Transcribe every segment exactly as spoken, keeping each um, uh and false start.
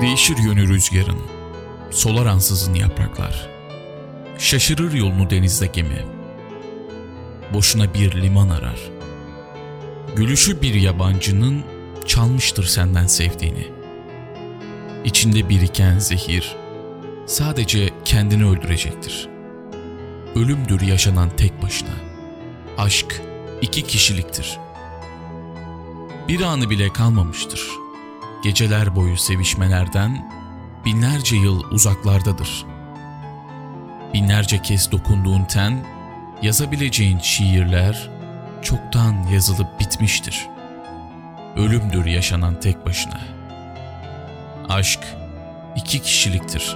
Değişir yönü rüzgarın, solar ansızın yapraklar. Şaşırır yolunu denizde gemi, boşuna bir liman arar. Gülüşü bir yabancının çalmıştır senden sevdiğini. İçinde biriken zehir sadece kendini öldürecektir. Ölümdür yaşanan tek başına. Aşk iki kişiliktir. Bir anı bile kalmamıştır. Geceler boyu sevişmelerden binlerce yıl uzaklardadır. Binlerce kez dokunduğun ten, yazabileceğin şiirler çoktan yazılıp bitmiştir. Ölümdür yaşanan tek başına. Aşk iki kişiliktir.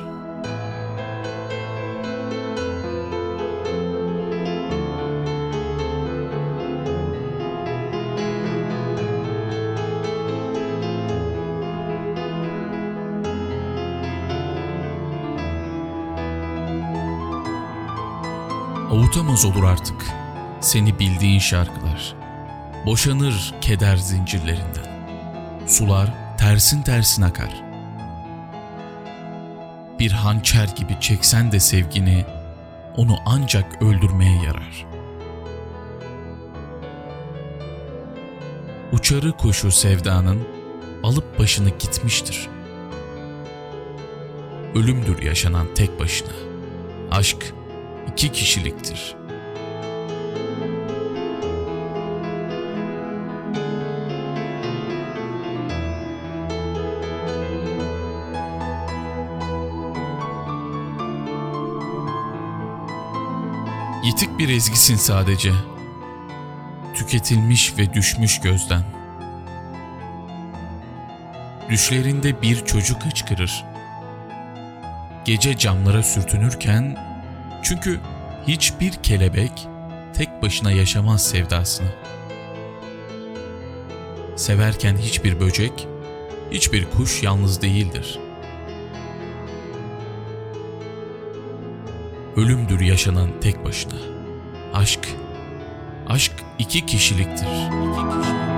Avutamaz olur artık seni bildiğin şarkılar. Boşanır keder zincirlerinden. Sular tersin tersin akar. Bir hançer gibi çeksen de sevgini, onu ancak öldürmeye yarar. Uçarı kuşu sevdanın alıp başını gitmiştir. Ölümdür yaşanan tek başına. Aşk iki kişiliktir. Yitik bir ezgisin sadece, tüketilmiş ve düşmüş gözden. Düşlerinde bir çocuk hıçkırır, gece camlara sürtünürken, çünkü hiçbir kelebek tek başına yaşamaz sevdasını. Severken hiçbir böcek, hiçbir kuş yalnız değildir. Ölümdür yaşanan tek başına. Aşk, aşk iki kişiliktir. İki kişilik.